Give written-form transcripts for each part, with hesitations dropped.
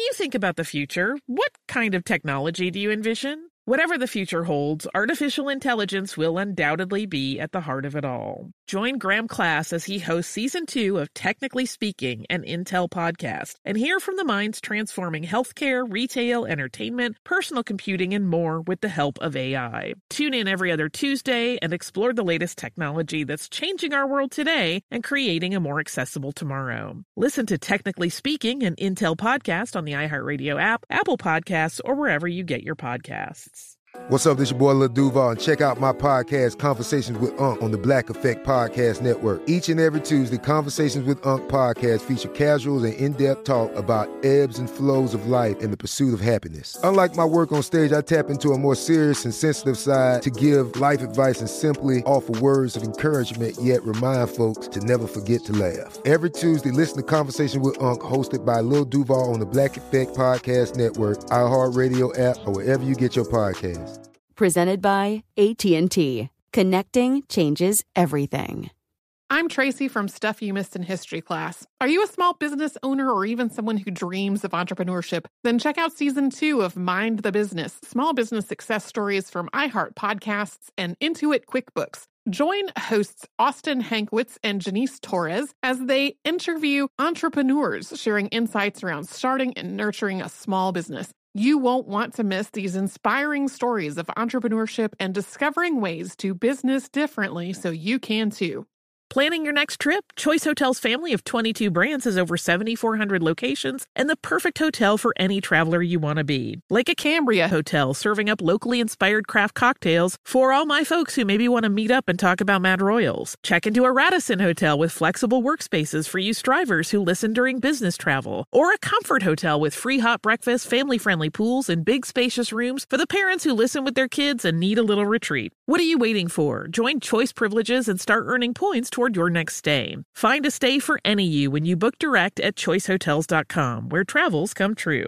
you think about the future, what kind of technology do you envision? Whatever the future holds, artificial intelligence will undoubtedly be at the heart of it all. Join Graham Class as he hosts Season 2 of Technically Speaking, an Intel podcast, and hear from the minds transforming healthcare, retail, entertainment, personal computing, and more with the help of AI. Tune in every other Tuesday and explore the latest technology that's changing our world today and creating a more accessible tomorrow. Listen to Technically Speaking, an Intel podcast on the iHeartRadio app, Apple Podcasts, or wherever you get your podcasts. What's up, this your boy Lil Duval, and check out my podcast, Conversations with Unc, on the Black Effect Podcast Network. Each and every Tuesday, Conversations with Unc podcast feature casual and in-depth talk about ebbs and flows of life and the pursuit of happiness. Unlike my work on stage, I tap into a more serious and sensitive side to give life advice and simply offer words of encouragement, yet remind folks to never forget to laugh. Every Tuesday, listen to Conversations with Unc, hosted by Lil Duval on the Black Effect Podcast Network, iHeartRadio app, or wherever you get your podcasts. Presented by AT&T. Connecting changes everything. I'm Tracy from Stuff You Missed in History class. Are you a small business owner or even someone who dreams of entrepreneurship? Then check out Season 2 of Mind the Business, small business success stories from iHeart Podcasts and Intuit QuickBooks. Join hosts Austin Hankwitz and Janice Torres as they interview entrepreneurs sharing insights around starting and nurturing a small business. You won't want to miss these inspiring stories of entrepreneurship and discovering ways to business differently so you can too. Planning your next trip? Choice Hotels' family of 22 brands has over 7,400 locations and the perfect hotel for any traveler you want to be. Like a Cambria Hotel, serving up locally inspired craft cocktails for all my folks who maybe want to meet up and talk about Mad Royals. Check into a Radisson Hotel with flexible workspaces for you strivers who listen during business travel. Or a Comfort Hotel with free hot breakfast, family-friendly pools, and big spacious rooms for the parents who listen with their kids and need a little retreat. What are you waiting for? Join Choice Privileges and start earning points toward your next stay. Find a stay for any you when you book direct at choicehotels.com, where travels come true.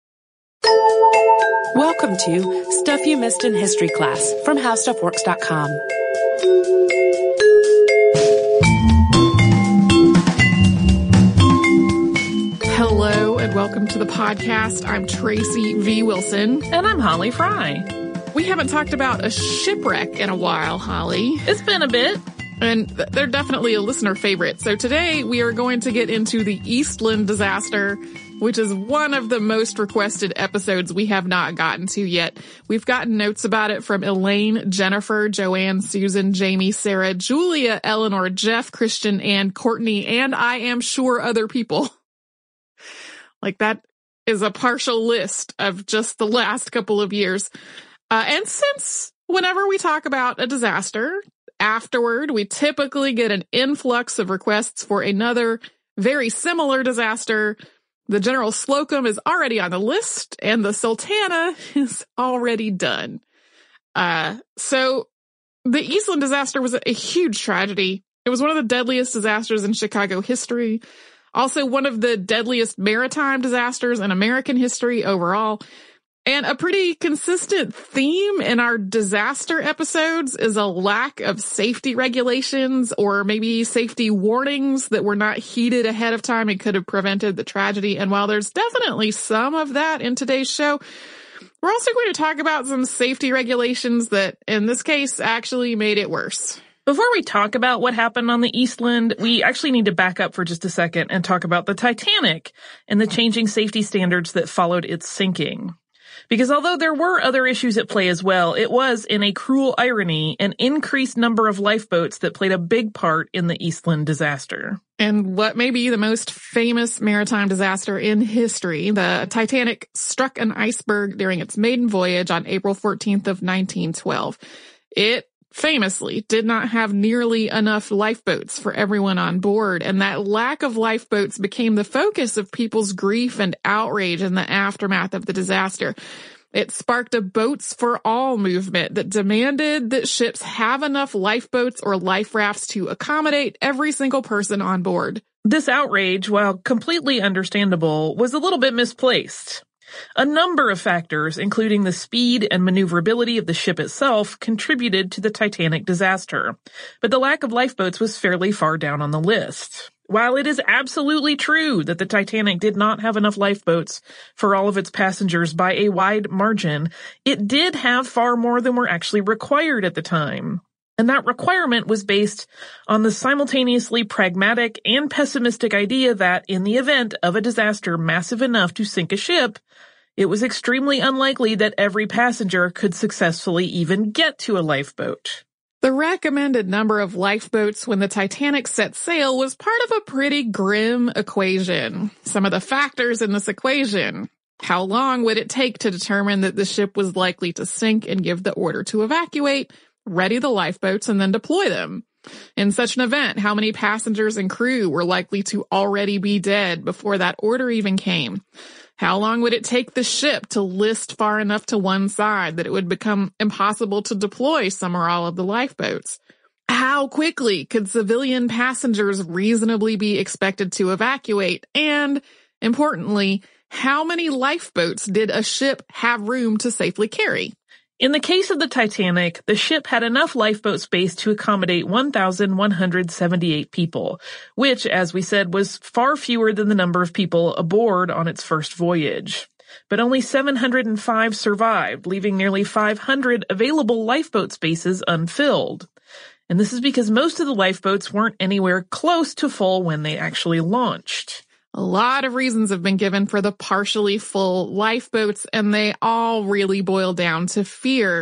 Welcome to Stuff You Missed in History class from HowStuffWorks.com. Hello and welcome to the podcast. I'm Tracy V. Wilson. And I'm Holly Fry. We haven't talked about a shipwreck in a while, Holly. It's been a bit. And they're definitely a listener favorite. So today we are going to get into the Eastland disaster, which is one of the most requested episodes we have not gotten to yet. We've gotten notes about it from Elaine, Jennifer, Joanne, Susan, Jamie, Sarah, Julia, Eleanor, Jeff, Christian, and Courtney, and I am sure other people. Like that is a partial list of just the last couple of years. And since whenever we talk about a disaster, afterward, we typically get an influx of requests for another very similar disaster. The General Slocum is already on the list, and the Sultana is already done. So the Eastland disaster was a huge tragedy. It was one of the deadliest disasters in Chicago history. Also one of the deadliest maritime disasters in American history overall. And a pretty consistent theme in our disaster episodes is a lack of safety regulations or maybe safety warnings that were not heeded ahead of time and could have prevented the tragedy. And while there's definitely some of that in today's show, we're also going to talk about some safety regulations that, in this case, actually made it worse. Before we talk about what happened on the Eastland, we actually need to back up for just a second and talk about the Titanic and the changing safety standards that followed its sinking. Because although there were other issues at play as well, it was, in a cruel irony, an increased number of lifeboats that played a big part in the Eastland disaster. And what may be the most famous maritime disaster in history, the Titanic struck an iceberg during its maiden voyage on April 14th of 1912. It famously did not have nearly enough lifeboats for everyone on board, and that lack of lifeboats became the focus of people's grief and outrage in the aftermath of the disaster. It sparked a Boats for All movement that demanded that ships have enough lifeboats or life rafts to accommodate every single person on board. This outrage, while completely understandable, was a little bit misplaced. A number of factors, including the speed and maneuverability of the ship itself, contributed to the Titanic disaster, but the lack of lifeboats was fairly far down on the list. While it is absolutely true that the Titanic did not have enough lifeboats for all of its passengers by a wide margin, it did have far more than were actually required at the time. And that requirement was based on the simultaneously pragmatic and pessimistic idea that in the event of a disaster massive enough to sink a ship, it was extremely unlikely that every passenger could successfully even get to a lifeboat. The recommended number of lifeboats when the Titanic set sail was part of a pretty grim equation. Some of the factors in this equation: how long would it take to determine that the ship was likely to sink and give the order to evacuate, ready the lifeboats, and then deploy them? In such an event, how many passengers and crew were likely to already be dead before that order even came? How long would it take the ship to list far enough to one side that it would become impossible to deploy some or all of the lifeboats? How quickly could civilian passengers reasonably be expected to evacuate? And, importantly, how many lifeboats did a ship have room to safely carry? In the case of the Titanic, the ship had enough lifeboat space to accommodate 1,178 people, which, as we said, was far fewer than the number of people aboard on its first voyage. But only 705 survived, leaving nearly 500 available lifeboat spaces unfilled. And this is because most of the lifeboats weren't anywhere close to full when they actually launched. A lot of reasons have been given for the partially full lifeboats, and they all really boil down to fear.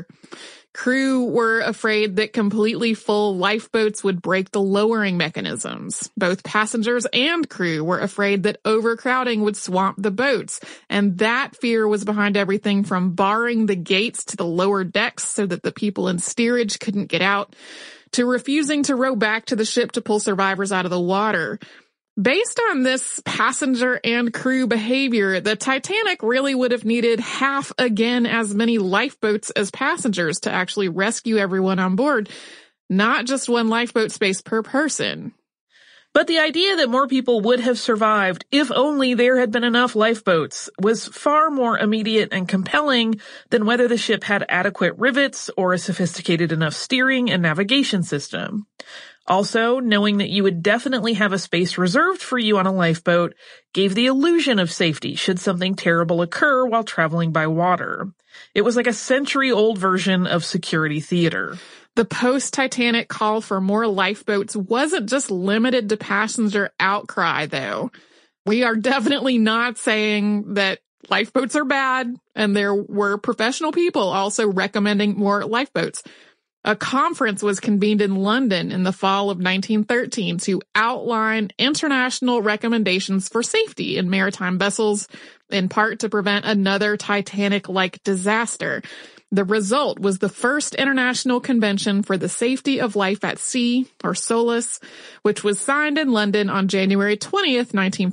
Crew were afraid that completely full lifeboats would break the lowering mechanisms. Both passengers and crew were afraid that overcrowding would swamp the boats, and that fear was behind everything from barring the gates to the lower decks so that the people in steerage couldn't get out, to refusing to row back to the ship to pull survivors out of the water. Based on this passenger and crew behavior, the Titanic really would have needed half again as many lifeboats as passengers to actually rescue everyone on board, not just one lifeboat space per person. But the idea that more people would have survived if only there had been enough lifeboats was far more immediate and compelling than whether the ship had adequate rivets or a sophisticated enough steering and navigation system. Also, knowing that you would definitely have a space reserved for you on a lifeboat gave the illusion of safety should something terrible occur while traveling by water. It was like a century-old version of security theater. The post-Titanic call for more lifeboats wasn't just limited to passenger outcry, though. We are definitely not saying that lifeboats are bad, and there were professional people also recommending more lifeboats. A conference was convened in London in the fall of 1913 to outline international recommendations for safety in maritime vessels, in part to prevent another Titanic-like disaster. The result was the first International Convention for the Safety of Life at Sea, or SOLAS, which was signed in London on January 20th,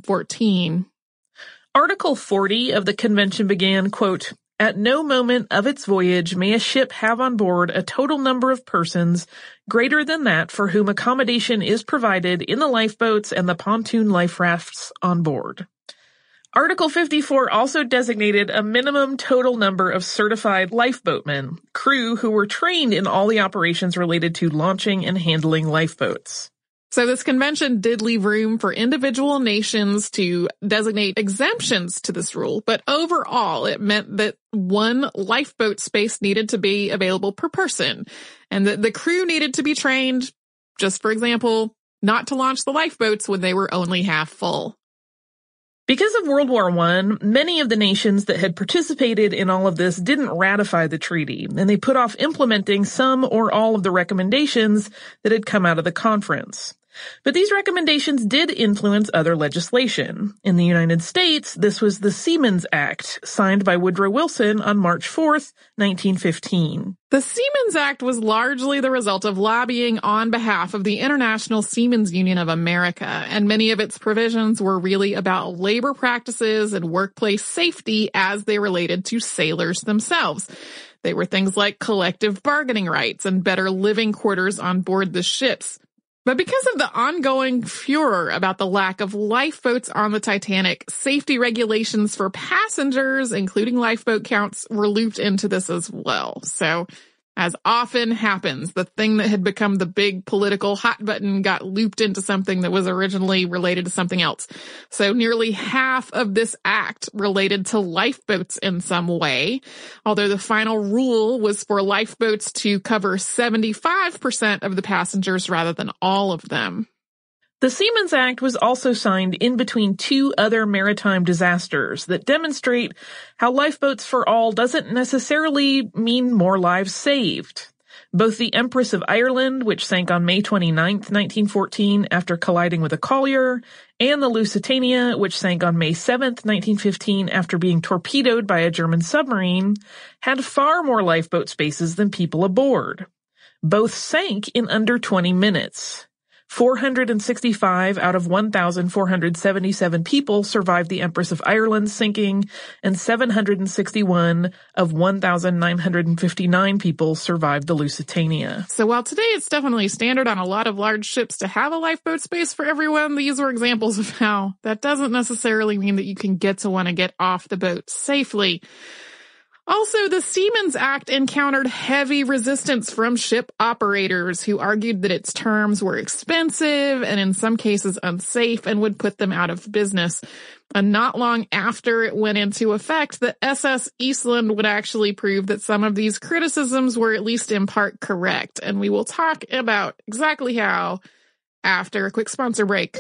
1914. Article 40 of the convention began, quote, "At no moment of its voyage may a ship have on board a total number of persons greater than that for whom accommodation is provided in the lifeboats and the pontoon life rafts on board." Article 54 also designated a minimum total number of certified lifeboatmen, crew who were trained in all the operations related to launching and handling lifeboats. So this convention did leave room for individual nations to designate exemptions to this rule, but overall it meant that one lifeboat space needed to be available per person, and that the crew needed to be trained, just for example, not to launch the lifeboats when they were only half full. Because of World War I, many of the nations that had participated in all of this didn't ratify the treaty, and they put off implementing some or all of the recommendations that had come out of the conference. But these recommendations did influence other legislation. In the United States, this was the Seamen's Act, signed by Woodrow Wilson on March 4th, 1915. The Seamen's Act was largely the result of lobbying on behalf of the International Seamen's Union of America, and many of its provisions were really about labor practices and workplace safety as they related to sailors themselves. They were things like collective bargaining rights and better living quarters on board the ships. But because of the ongoing furor about the lack of lifeboats on the Titanic, safety regulations for passengers, including lifeboat counts, were looped into this as well. So As often happens, the thing that had become the big political hot button got looped into something that was originally related to something else. So nearly half of this act related to lifeboats in some way, although the final rule was for lifeboats to cover 75% of the passengers rather than all of them. The Seamen's Act was also signed in between two other maritime disasters that demonstrate how Lifeboats for All doesn't necessarily mean more lives saved. Both the Empress of Ireland, which sank on May 29, 1914 after colliding with a collier, and the Lusitania, which sank on May 7, 1915 after being torpedoed by a German submarine, had far more lifeboat spaces than people aboard. Both sank in under 20 minutes. 465 out of 1,477 people survived the Empress of Ireland's sinking, and 761 of 1,959 people survived the Lusitania. So while today it's definitely standard on a lot of large ships to have a lifeboat space for everyone, these were examples of how that doesn't necessarily mean that you can get to want to get off the boat safely. Also, the Seamen's Act encountered heavy resistance from ship operators who argued that its terms were expensive and in some cases unsafe and would put them out of business. And not long after it went into effect, the SS Eastland would actually prove that some of these criticisms were at least in part correct. And we will talk about exactly how after a quick sponsor break.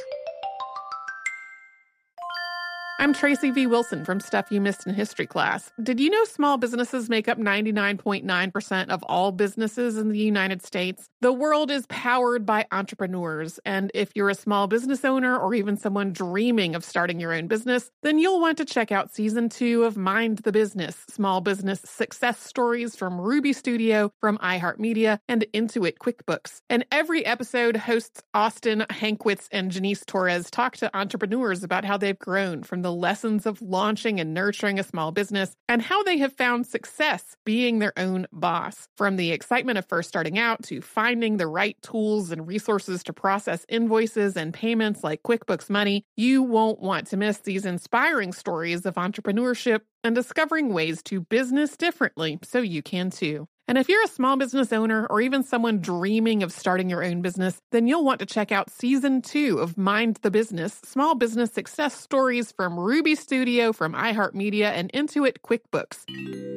I'm Tracy V. Wilson from Stuff You Missed in History Class. Did you know small businesses make up 99.9% of all businesses in the United States? The world is powered by entrepreneurs, and if you're a small business owner or even someone dreaming of starting your own business, then you'll want to check out Season 2 of Mind the Business, Small Business Success Stories from Ruby Studio, from iHeartMedia, and Intuit QuickBooks. And every episode, hosts Austin Hankwitz and Janice Torres talk to entrepreneurs about how they've grown from the lessons of launching and nurturing a small business and how they have found success being their own boss. From the excitement of first starting out to finding the right tools and resources to process invoices and payments like QuickBooks Money, you won't want to miss these inspiring stories of entrepreneurship and discovering ways to business differently so you can too. And if you're a small business owner or even someone dreaming of starting your own business, then you'll want to check out Season 2 of Mind the Business, Small Business Success Stories from Ruby Studio, from iHeartMedia, and Intuit QuickBooks.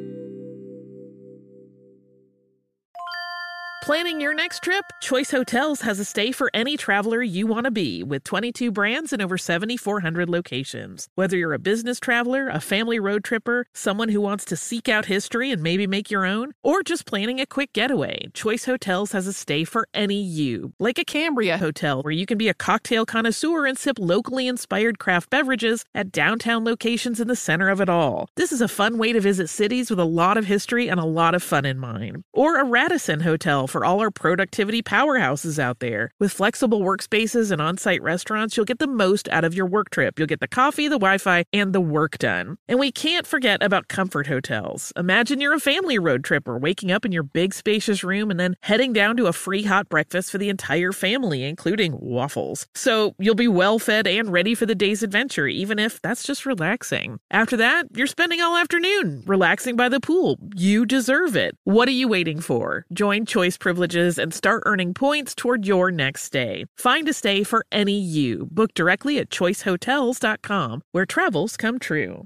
Planning your next trip? Choice Hotels has a stay for any traveler you want to be, with 22 brands and over 7,400 locations. Whether you're a business traveler, a family road tripper, someone who wants to seek out history and maybe make your own, or just planning a quick getaway, Choice Hotels has a stay for any you. Like a Cambria Hotel, where you can be a cocktail connoisseur and sip locally inspired craft beverages at downtown locations in the center of it all. This is a fun way to visit cities with a lot of history and a lot of fun in mind. Or a Radisson Hotel for all our productivity powerhouses out there. With flexible workspaces and on-site restaurants, you'll get the most out of your work trip. You'll get the coffee, the Wi-Fi, and the work done. And we can't forget about Comfort Hotels. Imagine you're a family road tripper, waking up in your big spacious room and then heading down to a free hot breakfast for the entire family, including waffles. So you'll be well fed and ready for the day's adventure, even if that's just relaxing. After that, you're spending all afternoon relaxing by the pool. You deserve it. What are you waiting for? Join Choice Privileges and start earning points toward your next stay. Find a stay for any you. Book directly at choicehotels.com, where travels come true.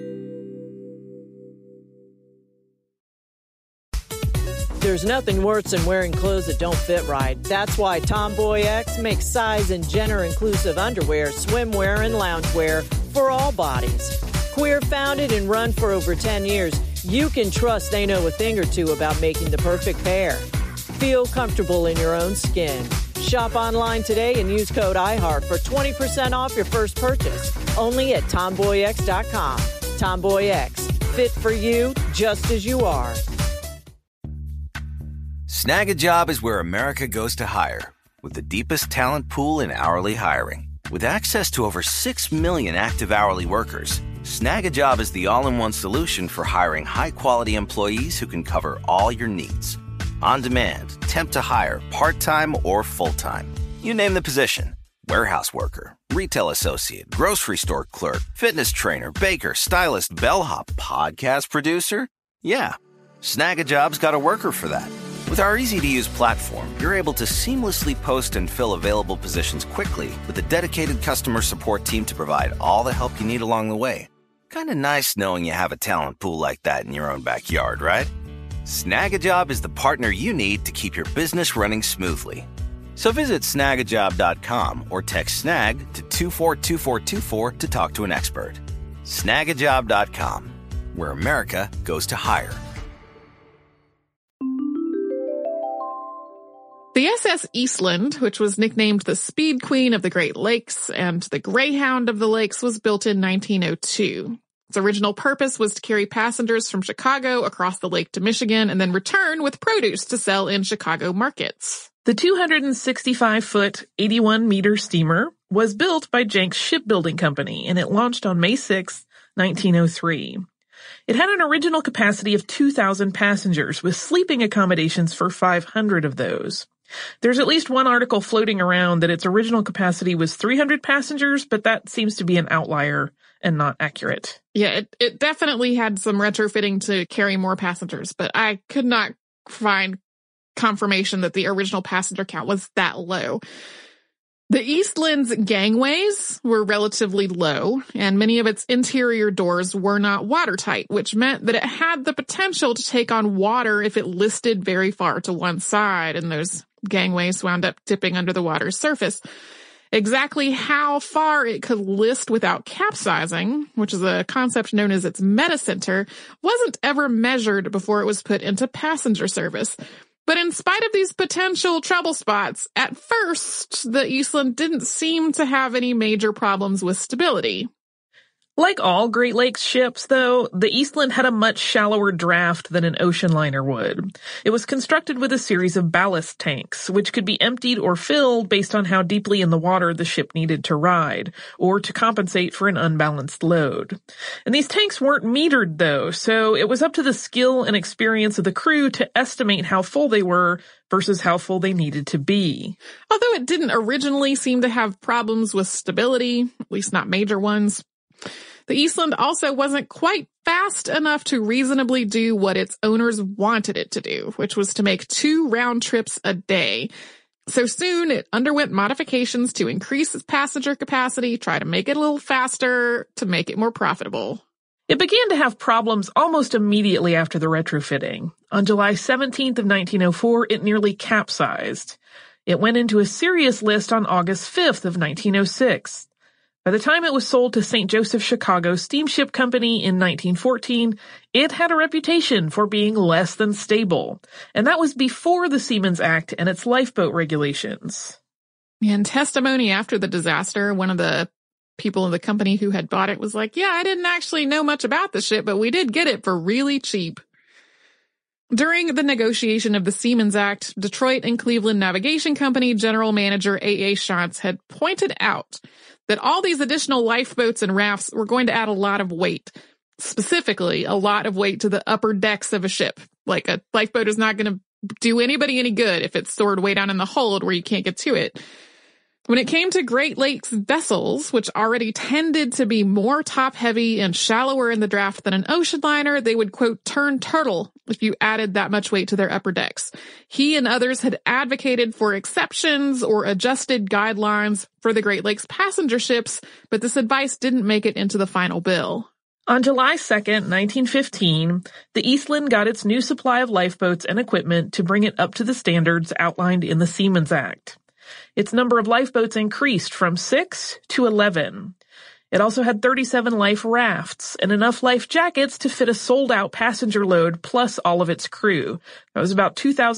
There's nothing worse than wearing clothes that don't fit right. That's why Tomboy X makes size and gender-inclusive underwear, swimwear, and loungewear for all bodies. Queer founded and run for over 10 years, you can trust they know a thing or two about making the perfect pair. Feel comfortable in your own skin. Shop online today and use code IHEART for 20% off your first purchase. Only at TomboyX.com. Tomboy X. Fit for you just as you are. Snag a Job is where America goes to hire, with the deepest talent pool in hourly hiring. With access to over 6 million active hourly workers, Snag a Job is the all-in-one solution for hiring high-quality employees who can cover all your needs. On demand, temp to hire, part-time or full-time. You name the position. Warehouse worker, retail associate, grocery store clerk, fitness trainer, baker, stylist, bellhop, podcast producer. Yeah, Snag a Job's got a worker for that. With our easy-to-use platform, you're able to seamlessly post and fill available positions quickly with a dedicated customer support team to provide all the help you need along the way. Kind of nice knowing you have a talent pool like that in your own backyard, right? Snagajob is the partner you need to keep your business running smoothly. So visit snagajob.com or text snag to 242424 to talk to an expert. Snagajob.com, where America goes to hire. The SS Eastland, which was nicknamed the Speed Queen of the Great Lakes and the Greyhound of the Lakes, was built in 1902. Its original purpose was to carry passengers from Chicago across the lake to Michigan and then return with produce to sell in Chicago markets. The 265-foot, 81-meter steamer was built by Jenks Shipbuilding Company, and it launched on May 6, 1903. It had an original capacity of 2,000 passengers, with sleeping accommodations for 500 of those. There's at least one article floating around that its original capacity was 300 passengers, but that seems to be an outlier and not accurate. Yeah, it definitely had some retrofitting to carry more passengers, but I could not find confirmation that the original passenger count was that low. The Eastland's gangways were relatively low, and many of its interior doors were not watertight, which meant that it had the potential to take on water if it listed very far to one side, and those gangways wound up dipping under the water's surface. Exactly how far it could list without capsizing, which is a concept known as its metacenter, wasn't ever measured before it was put into passenger service. But in spite of these potential trouble spots, at first, the Eastland didn't seem to have any major problems with stability. Like all Great Lakes ships, though, the Eastland had a much shallower draft than an ocean liner would. It was constructed with a series of ballast tanks, which could be emptied or filled based on how deeply in the water the ship needed to ride, or to compensate for an unbalanced load. And these tanks weren't metered, though, so it was up to the skill and experience of the crew to estimate how full they were versus how full they needed to be. Although it didn't originally seem to have problems with stability, at least not major ones, the Eastland also wasn't quite fast enough to reasonably do what its owners wanted it to do, which was to make 2 round trips a day. So soon it underwent modifications to increase its passenger capacity, try to make it a little faster, to make it more profitable. It began to have problems almost immediately after the retrofitting. On July 17th of 1904, it nearly capsized. It went into a serious list on August 5th of 1906. By the time it was sold to St. Joseph Chicago Steamship Company in 1914, it had a reputation for being less than stable, and that was before the Seamen's Act and its lifeboat regulations. In testimony after the disaster, one of the people in the company who had bought it was like, yeah, I didn't actually know much about the ship, but we did get it for really cheap. During the negotiation of the Seamen's Act, Detroit and Cleveland Navigation Company General Manager A.A. Shantz had pointed out that all these additional lifeboats and rafts were going to add a lot of weight, specifically a lot of weight to the upper decks of a ship. Like a lifeboat is not going to do anybody any good if it's stored way down in the hold where you can't get to it. When it came to Great Lakes vessels, which already tended to be more top-heavy and shallower in the draft than an ocean liner, they would, quote, turn turtle if you added that much weight to their upper decks. He and others had advocated for exceptions or adjusted guidelines for the Great Lakes passenger ships, but this advice didn't make it into the final bill. On July 2nd, 1915, the Eastland got its new supply of lifeboats and equipment to bring it up to the standards outlined in the Seamen's Act. Its number of lifeboats increased from 6 to 11. It also had 37 life rafts and enough life jackets to fit a sold-out passenger load plus all of its crew. That was about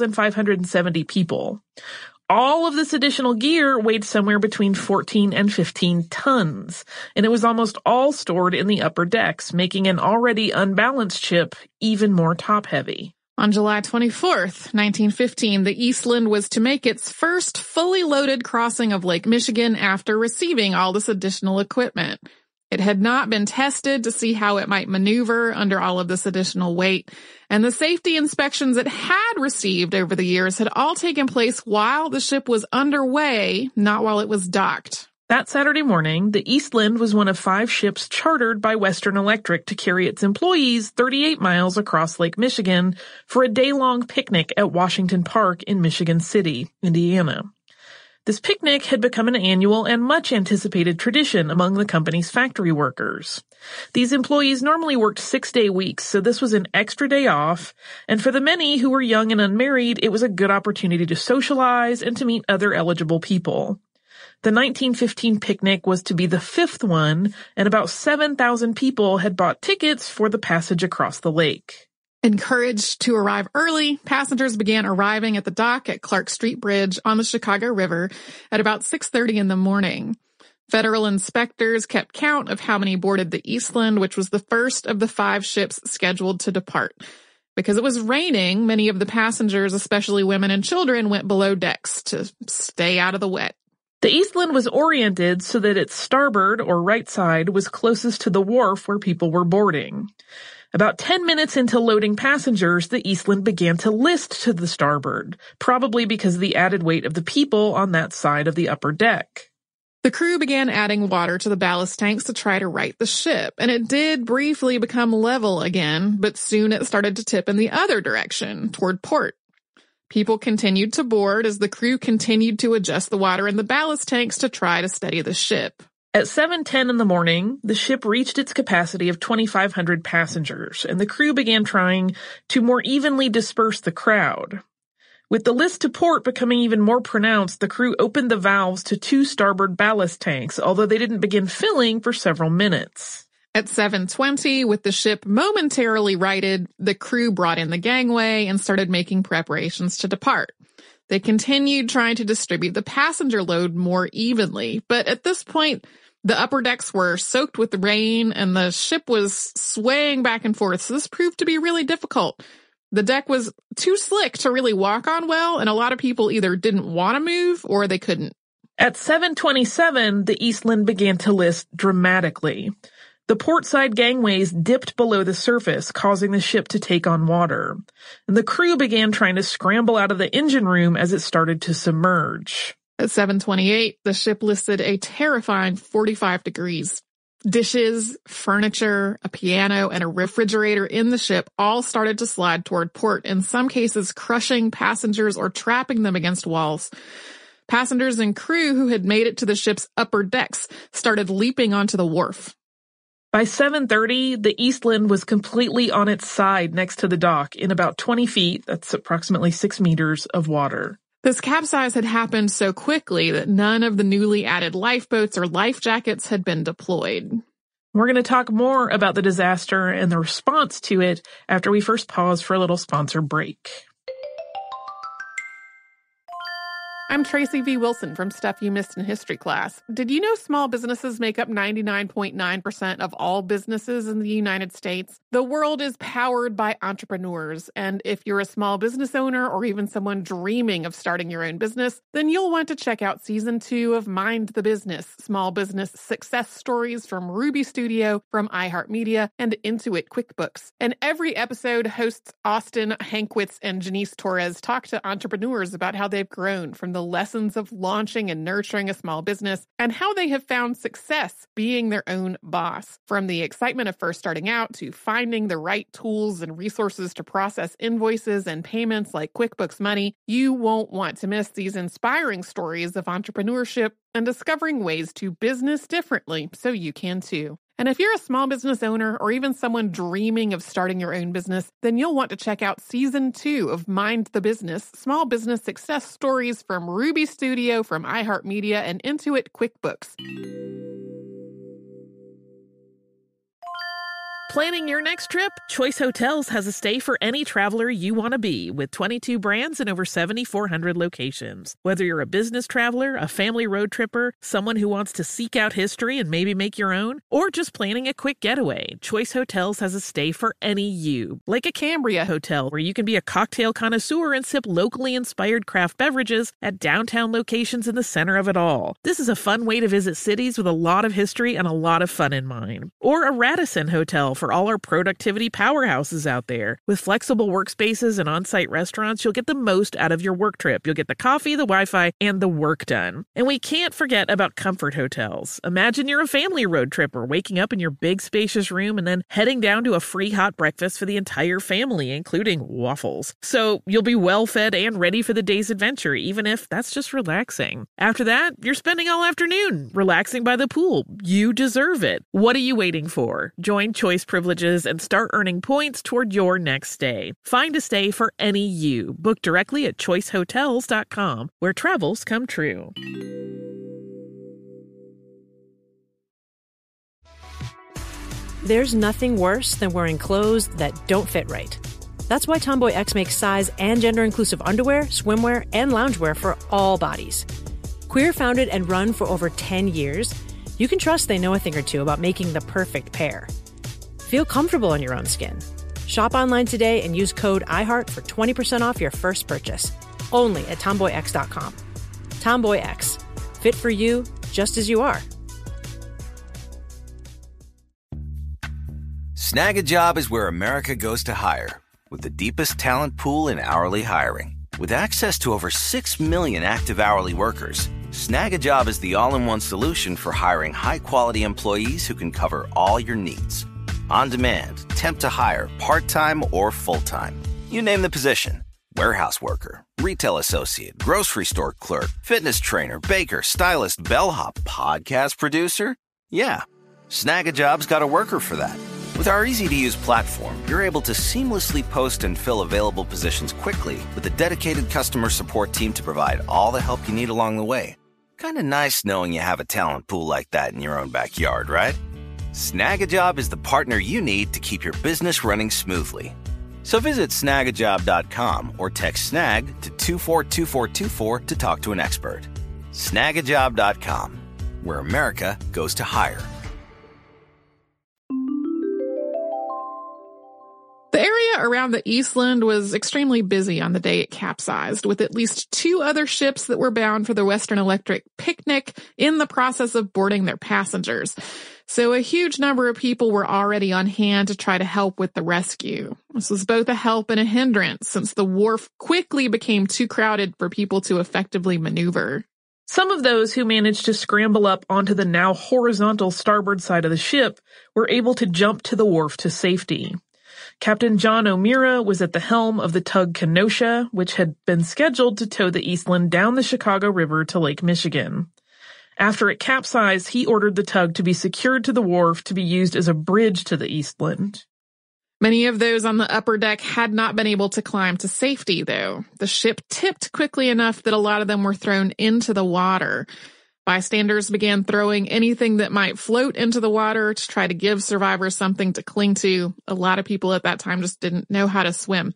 2,570 people. All of this additional gear weighed somewhere between 14 and 15 tons, and it was almost all stored in the upper decks, making an already unbalanced ship even more top-heavy. On July 24th, 1915, the Eastland was to make its first fully loaded crossing of Lake Michigan after receiving all this additional equipment. It had not been tested to see how it might maneuver under all of this additional weight, and the safety inspections it had received over the years had all taken place while the ship was underway, not while it was docked. That Saturday morning, the Eastland was one of 5 ships chartered by Western Electric to carry its employees 38 miles across Lake Michigan for a day-long picnic at Washington Park in Michigan City, Indiana. This picnic had become an annual and much-anticipated tradition among the company's factory workers. These employees normally worked 6-day weeks, so this was an extra day off, and for the many who were young and unmarried, it was a good opportunity to socialize and to meet other eligible people. The 1915 picnic was to be the 5th one, and about 7,000 people had bought tickets for the passage across the lake. Encouraged to arrive early, passengers began arriving at the dock at Clark Street Bridge on the Chicago River at about 6:30 in the morning. Federal inspectors kept count of how many boarded the Eastland, which was the first of the 5 ships scheduled to depart. Because it was raining, many of the passengers, especially women and children, went below decks to stay out of the wet. The Eastland was oriented so that its starboard, or right side, was closest to the wharf where people were boarding. About 10 minutes into loading passengers, the Eastland began to list to the starboard, probably because of the added weight of the people on that side of the upper deck. The crew began adding water to the ballast tanks to try to right the ship, and it did briefly become level again, but soon it started to tip in the other direction, toward port. People continued to board as the crew continued to adjust the water in the ballast tanks to try to steady the ship. At 7:10 in the morning, the ship reached its capacity of 2,500 passengers, and the crew began trying to more evenly disperse the crowd. With the list to port becoming even more pronounced, the crew opened the valves to 2 starboard ballast tanks, although they didn't begin filling for several minutes. At 7:20, with the ship momentarily righted, the crew brought in the gangway and started making preparations to depart. They continued trying to distribute the passenger load more evenly, but at this point, the upper decks were soaked with rain and the ship was swaying back and forth, so this proved to be really difficult. The deck was too slick to really walk on well, and a lot of people either didn't want to move or they couldn't. At 7:27, the Eastland began to list dramatically. The portside gangways dipped below the surface, causing the ship to take on water, and the crew began trying to scramble out of the engine room as it started to submerge. At 7:28, the ship listed a terrifying 45 degrees. Dishes, furniture, a piano, and a refrigerator in the ship all started to slide toward port, in some cases crushing passengers or trapping them against walls. Passengers and crew who had made it to the ship's upper decks started leaping onto the wharf. By 7:30, the Eastland was completely on its side next to the dock in about 20 feet, that's approximately 6 meters, of water. This capsize had happened so quickly that none of the newly added lifeboats or life jackets had been deployed. We're going to talk more about the disaster and the response to it after we first pause for a little sponsor break. I'm Tracy V. Wilson from Stuff You Missed in History Class. Did you know small businesses make up 99.9% of all businesses in the United States? The world is powered by entrepreneurs, and if you're a small business owner or even someone dreaming of starting your own business, then you'll want to check out Season 2 of Mind the Business, Small Business Success Stories from Ruby Studio, from iHeartMedia, and Intuit QuickBooks. And every episode, hosts Austin Hankwitz and Janice Torres talk to entrepreneurs about how they've grown from the lessons of launching and nurturing a small business and how they have found success being their own boss. From the excitement of first starting out to finding the right tools and resources to process invoices and payments like QuickBooks Money, you won't want to miss these inspiring stories of entrepreneurship and discovering ways to business differently so you can too. And if you're a small business owner or even someone dreaming of starting your own business, then you'll want to check out Season 2 of Mind the Business, Small Business Success Stories from Ruby Studio, from iHeartMedia, and Intuit QuickBooks. Planning your next trip? Choice Hotels has a stay for any traveler you want to be, with 22 brands and over 7,400 locations. Whether you're a business traveler, a family road tripper, someone who wants to seek out history and maybe make your own, or just planning a quick getaway, Choice Hotels has a stay for any you. Like a Cambria Hotel, where you can be a cocktail connoisseur and sip locally inspired craft beverages at downtown locations in the center of it all. This is a fun way to visit cities with a lot of history and a lot of fun in mind. Or a Radisson Hotel for for all our productivity powerhouses out there. With flexible workspaces and on-site restaurants, you'll get the most out of your work trip. You'll get the coffee, the Wi-Fi, and the work done. And we can't forget about comfort hotels. Imagine you're a family road tripper, waking up in your big spacious room and then heading down to a free hot breakfast for the entire family, including waffles. So you'll be well fed and ready for the day's adventure, even if that's just relaxing. After that, you're spending all afternoon relaxing by the pool. You deserve it. What are you waiting for? Join Choice Privileges and start earning points toward your next stay. Find a stay for any you. Book directly at choicehotels.com, where travels come true. There's nothing worse than wearing clothes that don't fit right. That's why Tomboy X makes size and gender-inclusive underwear, swimwear, and loungewear for all bodies. Queer founded and run for over 10 years, you can trust they know a thing or two about making the perfect pair. Feel comfortable in your own skin. Shop online today and use code IHEART for 20% off your first purchase. Only at TomboyX.com. Tomboy X. Fit for you, just as you are. Snag a Job is where America goes to hire, with the deepest talent pool in hourly hiring. With access to over 6 million active hourly workers, Snag a Job is the all-in-one solution for hiring high-quality employees who can cover all your needs. On demand, temp to hire, part-time or full-time. You name the position. Warehouse worker, retail associate, grocery store clerk, fitness trainer, baker, stylist, bellhop, podcast producer. Yeah, Snag a Job's got a worker for that. With our easy-to-use platform, you're able to seamlessly post and fill available positions quickly with a dedicated customer support team to provide all the help you need along the way. Kind of nice knowing you have a talent pool like that in your own backyard, right? Snag a Job is the partner you need to keep your business running smoothly. So visit snagajob.com or text SNAG to 242424 to talk to an expert. Snagajob.com, where America goes to hire. The area around the Eastland was extremely busy on the day it capsized, with at least 2 other ships that were bound for the Western Electric picnic in the process of boarding their passengers. So a huge number of people were already on hand to try to help with the rescue. This was both a help and a hindrance, since the wharf quickly became too crowded for people to effectively maneuver. Some of those who managed to scramble up onto the now horizontal starboard side of the ship were able to jump to the wharf to safety. Captain John O'Meara was at the helm of the tug Kenosha, which had been scheduled to tow the Eastland down the Chicago River to Lake Michigan. After it capsized, he ordered the tug to be secured to the wharf to be used as a bridge to the Eastland. Many of those on the upper deck had not been able to climb to safety, though. The ship tipped quickly enough that a lot of them were thrown into the water. Bystanders began throwing anything that might float into the water to try to give survivors something to cling to. A lot of people at that time just didn't know how to swim.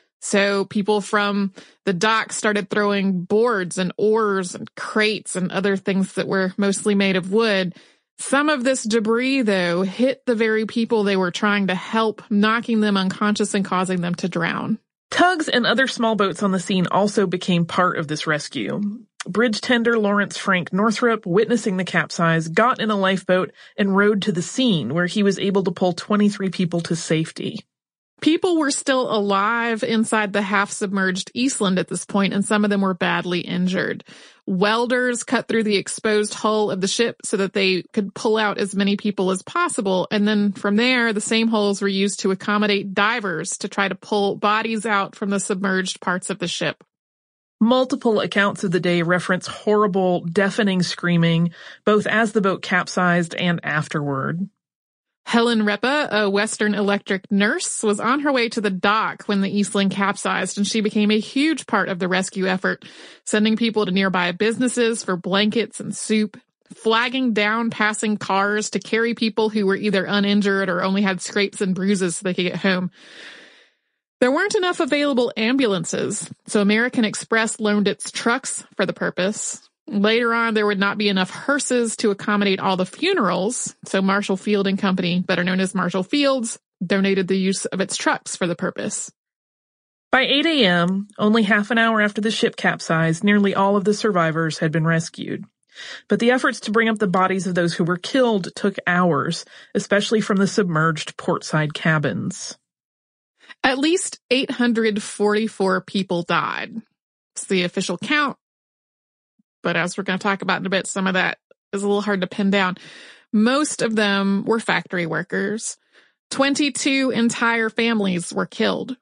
So people from the dock started throwing boards and oars and crates and other things that were mostly made of wood. Some of this debris, though, hit the very people they were trying to help, knocking them unconscious and causing them to drown. Tugs and other small boats on the scene also became part of this rescue. Bridge tender Lawrence Frank Northrup, witnessing the capsize, got in a lifeboat and rowed to the scene, where he was able to pull 23 people to safety. People were still alive inside the half-submerged Eastland at this point, and some of them were badly injured. Welders cut through the exposed hull of the ship so that they could pull out as many people as possible, and then from there, the same holes were used to accommodate divers to try to pull bodies out from the submerged parts of the ship. Multiple accounts of the day reference horrible, deafening screaming, both as the boat capsized and afterward. Helen Repa, a Western Electric nurse, was on her way to the dock when the Eastland capsized, and she became a huge part of the rescue effort, sending people to nearby businesses for blankets and soup, flagging down passing cars to carry people who were either uninjured or only had scrapes and bruises so they could get home. There weren't enough available ambulances, so American Express loaned its trucks for the purpose. Later on, there would not be enough hearses to accommodate all the funerals, so Marshall Field and Company, better known as Marshall Fields, donated the use of its trucks for the purpose. By 8 a.m., only half an hour after the ship capsized, nearly all of the survivors had been rescued. But the efforts to bring up the bodies of those who were killed took hours, especially from the submerged portside cabins. At least 844 people died. It's the official count. But as we're going to talk about in a bit, some of that is a little hard to pin down. Most of them were factory workers. 22 entire families were killed.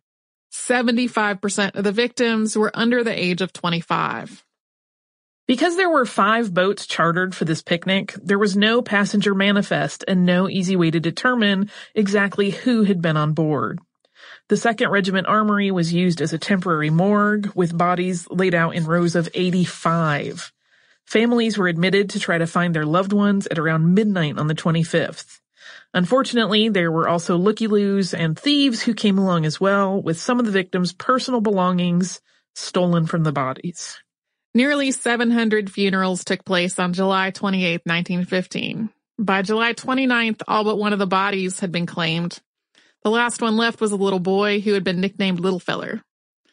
75% of the victims were under the age of 25. Because there were 5 boats chartered for this picnic, there was no passenger manifest and no easy way to determine exactly who had been on board. The 2nd Regiment Armory was used as a temporary morgue, with bodies laid out in rows of 85. Families were admitted to try to find their loved ones at around midnight on the 25th. Unfortunately, there were also looky-loos and thieves who came along as well, with some of the victims' personal belongings stolen from the bodies. Nearly 700 funerals took place on July 28, 1915. By July 29th, all but one of the bodies had been claimed. The last one left was a little boy who had been nicknamed Little Feller.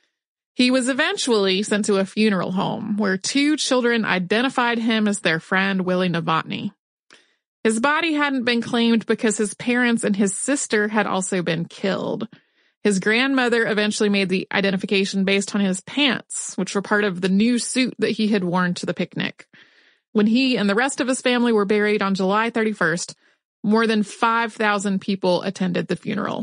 He was eventually sent to a funeral home where 2 children identified him as their friend Willie Novotny. His body hadn't been claimed because his parents and his sister had also been killed. His grandmother eventually made the identification based on his pants, which were part of the new suit that he had worn to the picnic. When he and the rest of his family were buried on July 31st, more than 5,000 people attended the funeral.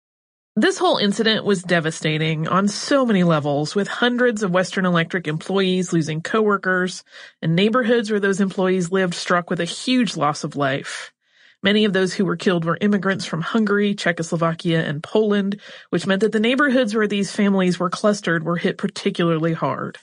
This whole incident was devastating on so many levels, with hundreds of Western Electric employees losing coworkers and neighborhoods where those employees lived struck with a huge loss of life. Many of those who were killed were immigrants from Hungary, Czechoslovakia, and Poland, which meant that the neighborhoods where these families were clustered were hit particularly hard.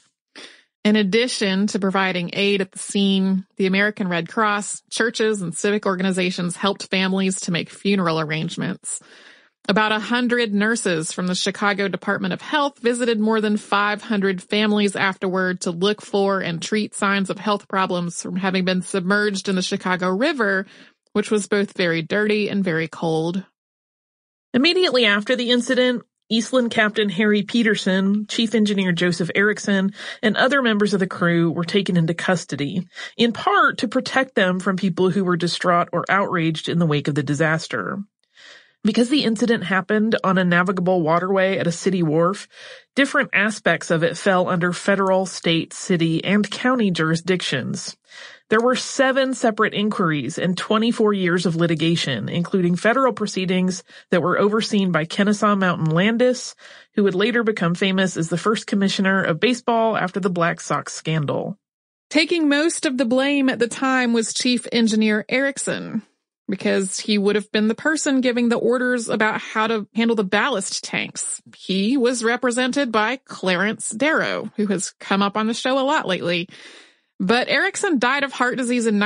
In addition to providing aid at the scene, the American Red Cross, churches, and civic organizations helped families to make funeral arrangements. About 100 nurses from the Chicago Department of Health visited more than 500 families afterward to look for and treat signs of health problems from having been submerged in the Chicago River, which was both very dirty and very cold. Immediately after the incident, Eastland Captain Harry Peterson, Chief Engineer Joseph Erickson, and other members of the crew were taken into custody, in part to protect them from people who were distraught or outraged in the wake of the disaster. Because the incident happened on a navigable waterway at a city wharf, different aspects of it fell under federal, state, city, and county jurisdictions. There were 7 separate inquiries and 24 years of litigation, including federal proceedings that were overseen by Kennesaw Mountain Landis, who would later become famous as the first commissioner of baseball after the Black Sox scandal. Taking most of the blame at the time was Chief Engineer Erickson, because he would have been the person giving the orders about how to handle the ballast tanks. He was represented by Clarence Darrow, who has come up on the show a lot lately. But Erickson died of heart disease in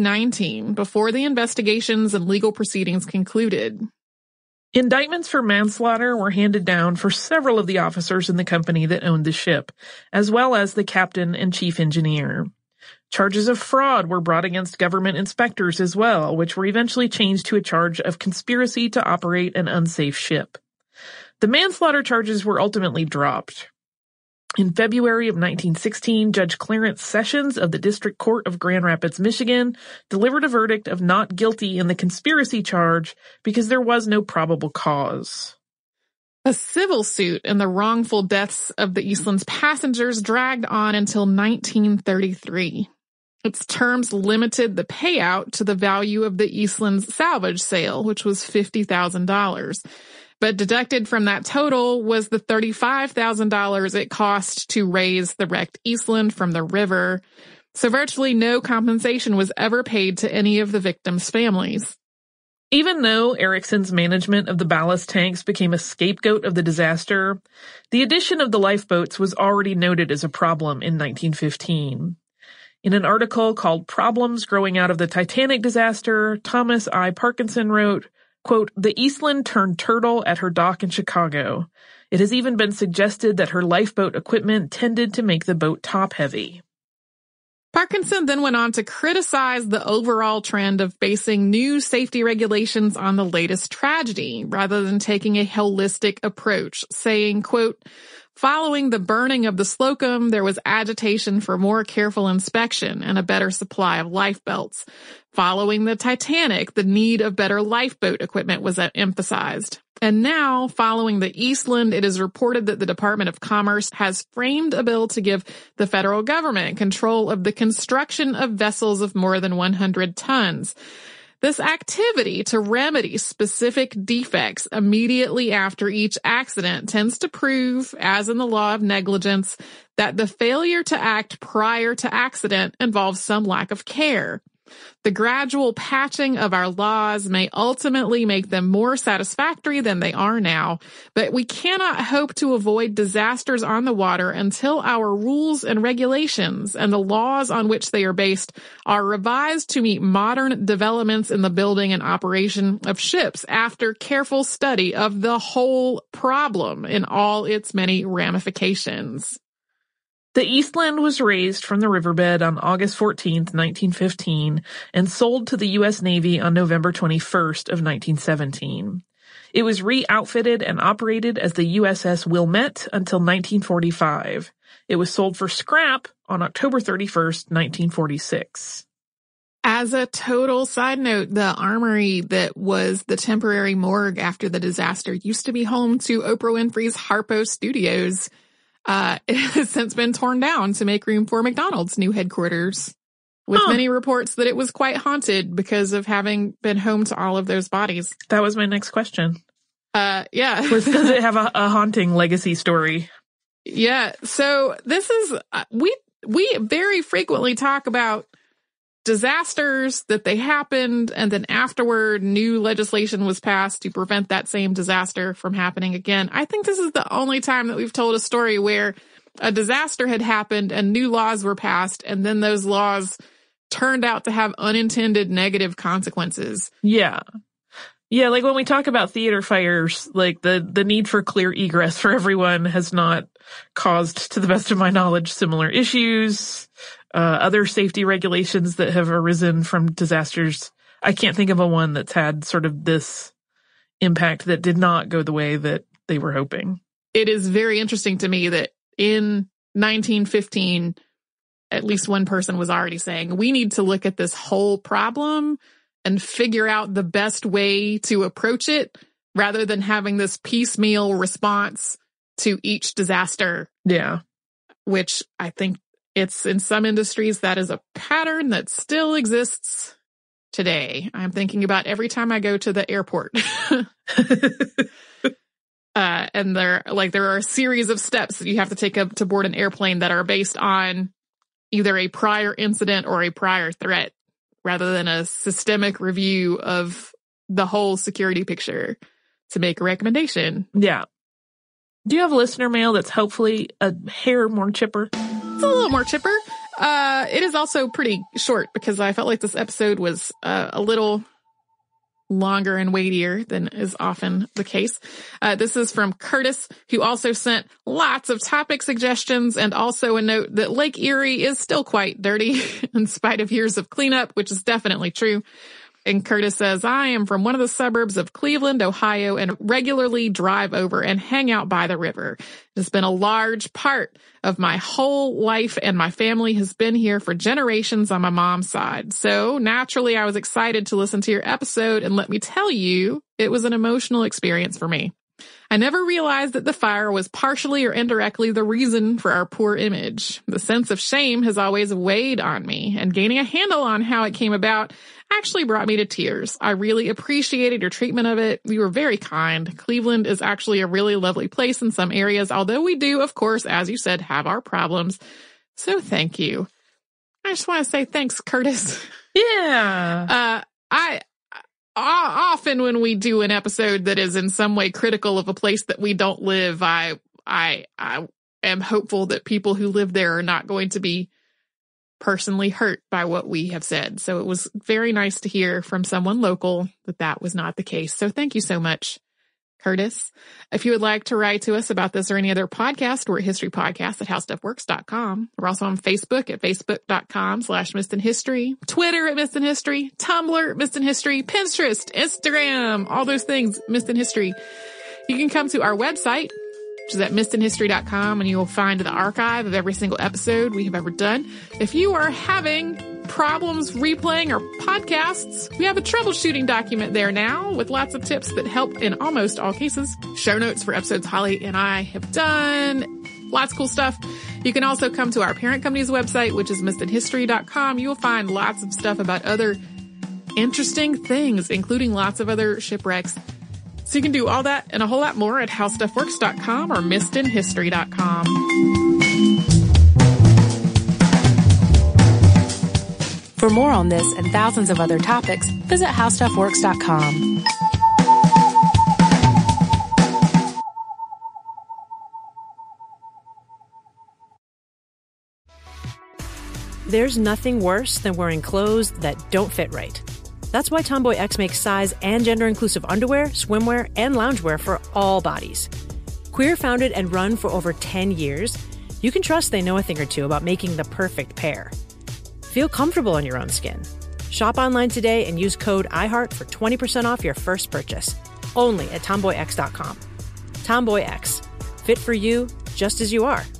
1919, before the investigations and legal proceedings concluded. Indictments for manslaughter were handed down for several of the officers in the company that owned the ship, as well as the captain and chief engineer. Charges of fraud were brought against government inspectors as well, which were eventually changed to a charge of conspiracy to operate an unsafe ship. The manslaughter charges were ultimately dropped. In February of 1916, Judge Clarence Sessions of the District Court of Grand Rapids, Michigan, delivered a verdict of not guilty in the conspiracy charge because there was no probable cause. A civil suit in the wrongful deaths of the Eastland's passengers dragged on until 1933. Its terms limited the payout to the value of the Eastland's salvage sale, which was $50,000. But deducted from that total was the $35,000 it cost to raise the wrecked Eastland from the river. So virtually no compensation was ever paid to any of the victims' families. Even though Erickson's management of the ballast tanks became a scapegoat of the disaster, the addition of the lifeboats was already noted as a problem in 1915. In an article called Problems Growing Out of the Titanic Disaster, Thomas I. Parkinson wrote, quote, "The Eastland turned turtle at her dock in Chicago. It has even been suggested that her lifeboat equipment tended to make the boat top-heavy." Parkinson then went on to criticize the overall trend of basing new safety regulations on the latest tragedy, rather than taking a holistic approach, saying, quote, "Following the burning of the Slocum, there was agitation for more careful inspection and a better supply of life belts. Following the Titanic, the need of better lifeboat equipment was emphasized. And now, following the Eastland, it is reported that the Department of Commerce has framed a bill to give the federal government control of the construction of vessels of more than 100 tons. This activity to remedy specific defects immediately after each accident tends to prove, as in the law of negligence, that the failure to act prior to accident involves some lack of care. The gradual patching of our laws may ultimately make them more satisfactory than they are now, but we cannot hope to avoid disasters on the water until our rules and regulations and the laws on which they are based are revised to meet modern developments in the building and operation of ships after careful study of the whole problem in all its many ramifications." The Eastland was raised from the riverbed on August 14th, 1915, and sold to the U.S. Navy on November 21st of 1917. It was re-outfitted and operated as the USS Wilmette until 1945. It was sold for scrap on October 31st, 1946. As a total side note, the armory that was the temporary morgue after the disaster used to be home to Oprah Winfrey's Harpo Studios. It has since been torn down to make room for McDonald's new headquarters, with many reports that it was quite haunted because of having been home to all of those bodies. That was my next question. Yeah. Does it have a haunting legacy story? Yeah. So this is, we very frequently talk about disasters, that they happened, and then afterward new legislation was passed to prevent that same disaster from happening again. I think this is the only time that we've told a story where a disaster had happened and new laws were passed, and then those laws turned out to have unintended negative consequences. Yeah. Yeah, like when we talk about theater fires, like the need for clear egress for everyone has not caused, to the best of my knowledge, similar issues. Other safety regulations that have arisen from disasters, I can't think of a one that's had sort of this impact that did not go the way that they were hoping. It is very interesting to me that in 1915, at least one person was already saying, we need to look at this whole problem and figure out the best way to approach it rather than having this piecemeal response to each disaster. Yeah. Which I think it's in some industries that is a pattern that still exists today. I'm thinking about every time I go to the airport. And there are a series of steps that you have to take up to board an airplane that are based on either a prior incident or a prior threat, rather than a systemic review of the whole security picture to make a recommendation. Yeah. Do you have listener mail that's hopefully a hair more chipper? It's a little more chipper. It is also pretty short because I felt like this episode was a little longer and weightier than is often the case. This is from Curtis, who also sent lots of topic suggestions and also a note that Lake Erie is still quite dirty in spite of years of cleanup, which is definitely true. And Curtis says, I am from one of the suburbs of Cleveland, Ohio, and regularly drive over and hang out by the river. It has been a large part of my whole life, and my family has been here for generations on my mom's side. So naturally, I was excited to listen to your episode, and let me tell you, it was an emotional experience for me. I never realized that the fire was partially or indirectly the reason for our poor image. The sense of shame has always weighed on me, and gaining a handle on how it came about actually brought me to tears. I really appreciated your treatment of it. You were very kind. Cleveland is actually a really lovely place in some areas, although we do, of course, as you said, have our problems. So thank you. I just want to say thanks, Curtis. Yeah. Often when we do an episode that is in some way critical of a place that we don't live, I am hopeful that people who live there are not going to be personally hurt by what we have said. So it was very nice to hear from someone local that that was not the case. So thank you so much, Curtis. If you would like to write to us about this or any other podcast, we're at historypodcast@howstuffworks.com. We're also on Facebook at facebook.com/missedinhistory, Twitter at Missed in History, Tumblr, Missed in History, Pinterest, Instagram, all those things, Missed in History. You can come to our website, which is at missedinhistory.com, and you will find the archive of every single episode we have ever done. If you are having problems replaying our podcasts, we have a troubleshooting document there now with lots of tips that help in almost all cases. Show notes for episodes Holly and I have done. Lots of cool stuff. You can also come to our parent company's website, which is missedinhistory.com. You will find lots of stuff about other interesting things, including lots of other shipwrecks. So you can do all that and a whole lot more at howstuffworks.com or missedinhistory.com. For more on this and thousands of other topics, visit howstuffworks.com. There's nothing worse than wearing clothes that don't fit right. That's why Tomboy X makes size and gender-inclusive underwear, swimwear, and loungewear for all bodies. Queer founded and run for over 10 years, you can trust they know a thing or two about making the perfect pair. Feel comfortable in your own skin. Shop online today and use code IHEART for 20% off your first purchase. Only at TomboyX.com. Tomboy X. Fit for you, just as you are.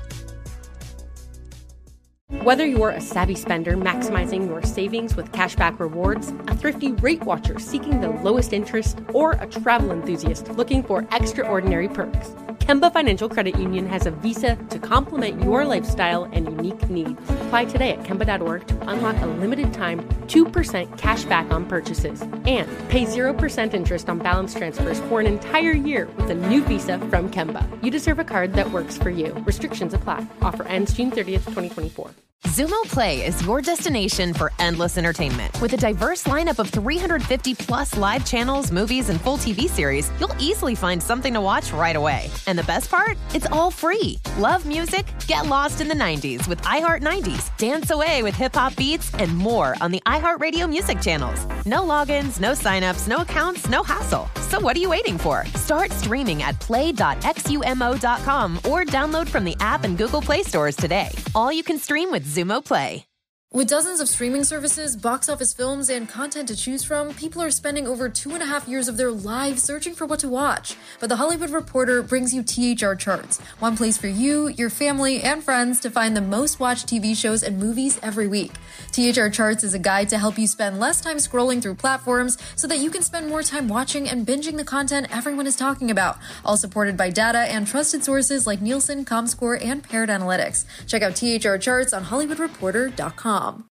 Whether you're a savvy spender maximizing your savings with cashback rewards, a thrifty rate watcher seeking the lowest interest, or a travel enthusiast looking for extraordinary perks, Kemba Financial Credit Union has a visa to complement your lifestyle and unique needs. Apply today at Kemba.org to unlock a limited-time 2% cash back on purchases and pay 0% interest on balance transfers for an entire year with a new visa from Kemba. You deserve a card that works for you. Restrictions apply. Offer ends June 30th, 2024. Xumo Play is your destination for endless entertainment. With a diverse lineup of 350-plus live channels, movies, and full TV series, you'll easily find something to watch right away. And the best part? It's all free. Love music? Get lost in the 90s with iHeart 90s, dance away with hip-hop beats, and more on the iHeartRadio music channels. No logins, no signups, no accounts, no hassle. So what are you waiting for? Start streaming at play.xumo.com or download from the app and Google Play stores today. All you can stream with Xumo Play. With dozens of streaming services, box office films, and content to choose from, people are spending over 2.5 years of their lives searching for what to watch. But The Hollywood Reporter brings you THR Charts, one place for you, your family, and friends to find the most watched TV shows and movies every week. THR Charts is a guide to help you spend less time scrolling through platforms so that you can spend more time watching and binging the content everyone is talking about, all supported by data and trusted sources like Nielsen, Comscore, and Parrot Analytics. Check out THR Charts on HollywoodReporter.com.